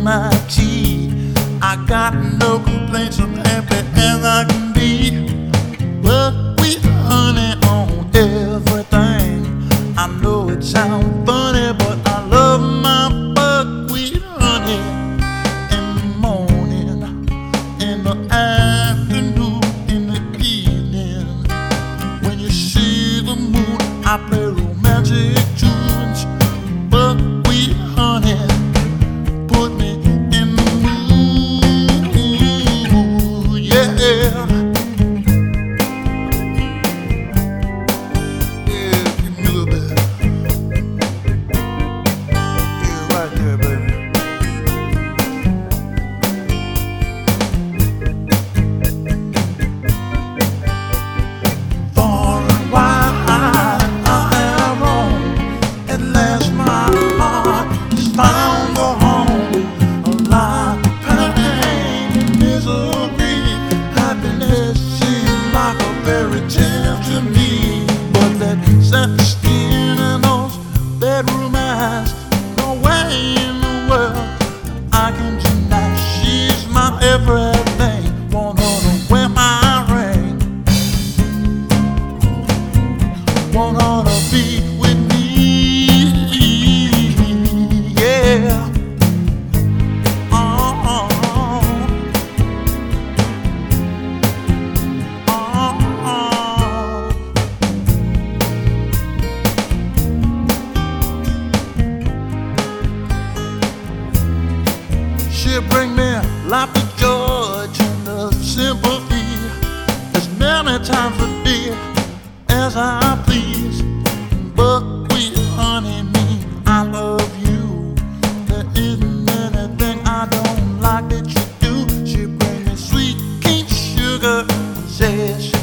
my tea. I got no complaints, I'm happy as I can be. Buckwheat honey on everything. I know it sounds funny, but I love my buckwheat honey. In the morning, in the afternoon, in the evening. When you see the moon, I play romantic tunes. Buckwheat honey put me in the mood, yeah. Yeah, give me a little bit. Yeah, right there, baby. Far and wide I have roamed. At last my heart has found a home. A lot of pain and misery. Happiness seems like a fairy tale to me. But that satin skin and those bedroom eyes, no way in the world I can deny. She's my everything. Want her to wear my ring. Want her to be with me, yeah. She'll bring me life of joy, tender sympathy, as many times a day as I please. Buckwheat honey mean I love you. There isn't anything I don't like that you do. She bring me sweet cane sugar, says